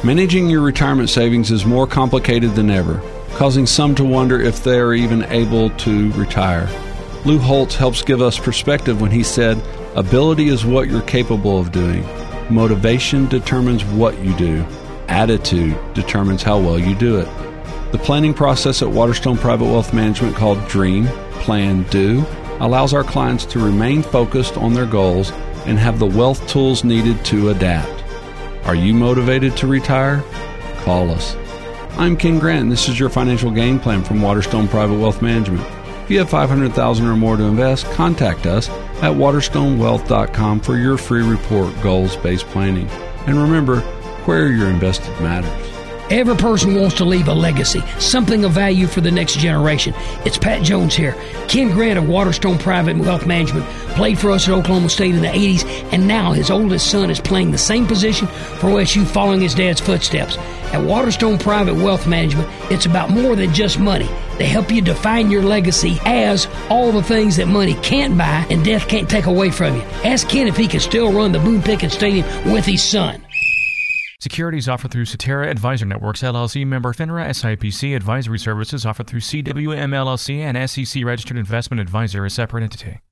Managing your retirement savings is more complicated than ever, causing some to wonder if they are even able to retire. Lou Holtz helps give us perspective when he said, "Ability is what you're capable of doing. Motivation determines what you do. Attitude determines how well you do it." The planning process at Waterstone Private Wealth Management, called Dream, Plan, Do, allows our clients to remain focused on their goals and have the wealth tools needed to adapt. Are you motivated to retire? Call us. I'm Ken Grant, and this is your financial game plan from Waterstone Private Wealth Management. If you have $500,000 or more to invest, contact us at waterstonewealth.com for your free report, Goals-Based Planning. And remember, where you're invested matters. Every person wants to leave a legacy, something of value for the next generation. It's Pat Jones here. Ken Grant of Waterstone Private Wealth Management played for us at Oklahoma State in the 80s, and now his oldest son is playing the same position for OSU, following his dad's footsteps. At Waterstone Private Wealth Management, it's about more than just money. They help you define your legacy as all the things that money can't buy and death can't take away from you. Ask Ken if he can still run the Boone Pickens Stadium with his son. Securities offered through Cetera Advisor Networks, LLC, member FINRA, SIPC. Advisory services offered through CWM, LLC, and SEC Registered Investment Advisor, a separate entity.